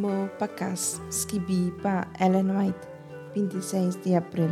rumbo para casa, escrevi para Ellen White, 26 de abril.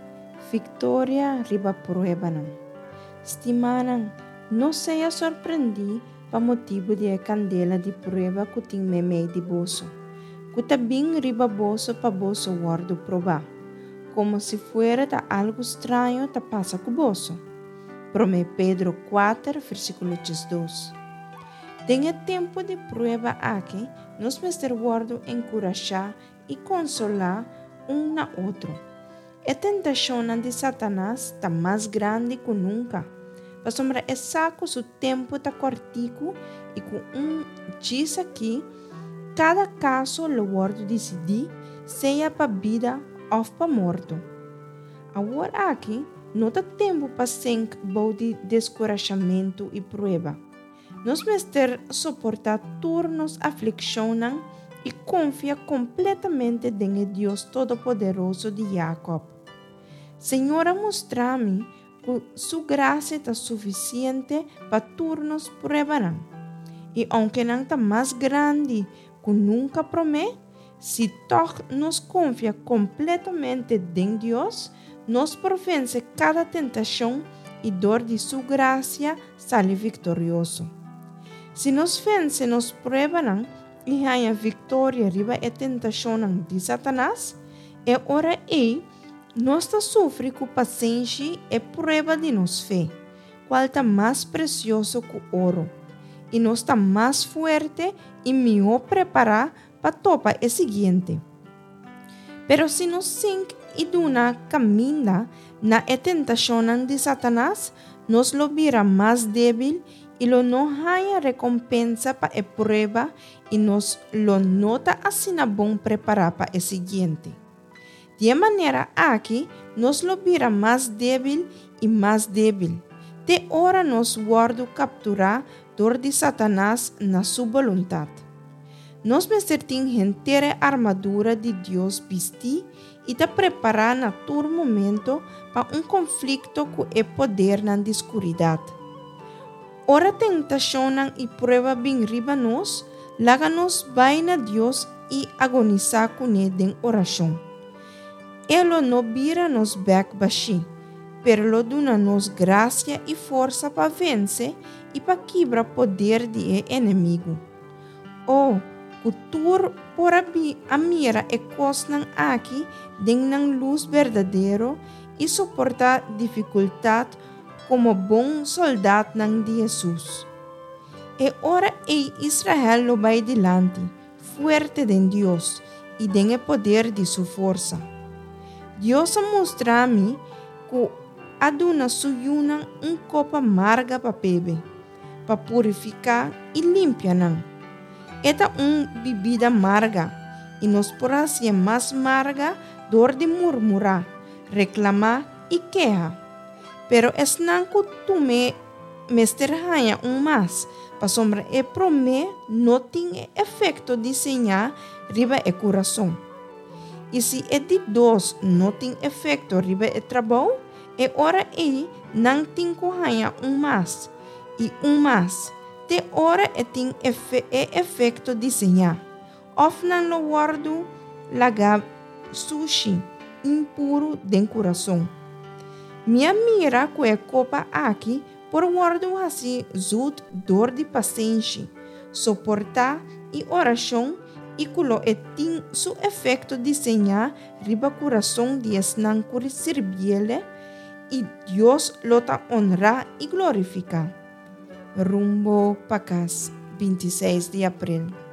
Victoria riba prueba não. Estimana, não seja surpreendido para motivo de candela de prueba que tem meme de bolso. Que também riba bolso para bolso guardo provar. Como se fuera de algo estranho te passa com bolso. Prome Pedro 4, versículo 2. Tenha tempo de prueba aqui, nos mestre guardo encorajar e consolar um na outro. A tentação de Satanás está mais grande que nunca. Para sombra é saco o tempo está cortico e com diz aqui, cada caso o guardo decidir, seja para vida ou para morto. Agora aqui, não dá tempo para sem de descorajamento e prueba. Nós mestre suportar turnos aflicionam e confia completamente em Deus Todo-Poderoso de Jacob. Senhora, mostra-me que sua graça está suficiente para turnos prueba. E aunque não está mais grande que nunca promete, se toch nos confia completamente em Deus, nos provence cada tentação e dor de sua graça, sale vitorioso. Se nos vence nos prueba e ganha vitória riba a tentação de Satanás, é hora nós sofre com paciência e prueba de nos fé, qual está mais precioso que ouro, e nós está mais forte e melhor preparado para topar o seguinte. Pero se nos sink e duna caminha na tentação de Satanás, nos lo vira mais débil e lo não há recompensa para a prueba e nos lo nota assim bom preparar para o seguinte. De maneira aqui, nos lo vira mais débil e mais débil. De hora nos guardo capturar dor de Satanás na sua vontade. Nos mesertim inteira armadura de Deus vestir e está preparar na todo momento para conflito com o poder na escuridade. Ora tentação e prueba bem riba nós, laga-nos vai na Deus e agonizar com ele em oração. Ele não vira nos back baixi, pero lo duna nos graça e força para vencer e para quebrar poder de inimigo. Cultura por a mira e cosnan aqui dengan luz verdadeiro e suportar dificuldade como bom soldado de Jesus. E ora Israel lo vai delante, fuerte de Deus e tem o poder de sua força. Deus mostra a mim que aduna suyuna copa amarga para beber, para purificar e limpar. Esta bebida amarga e nos porá ser mais amarga dor de murmurar, reclamar e queja. Pero es não que tu me mesterhanha mais, para sombra e prome não tem efeito de senhar riba e coração. E se é de dois não tem efeito riba e trabalho, é hora não tem que ganhar mais e mais. De hora tem efeito de senhar. Of não lo guardo lagar sushi impuro de coração. Minha mira com a copa aqui por guardo assim zud dor de paciência, suportar e oração e culo tem su efeito de senhar riba coração de esnan curi serviele e Deus lota honrar e glorificar. Rumbo para casa, 26 de abril.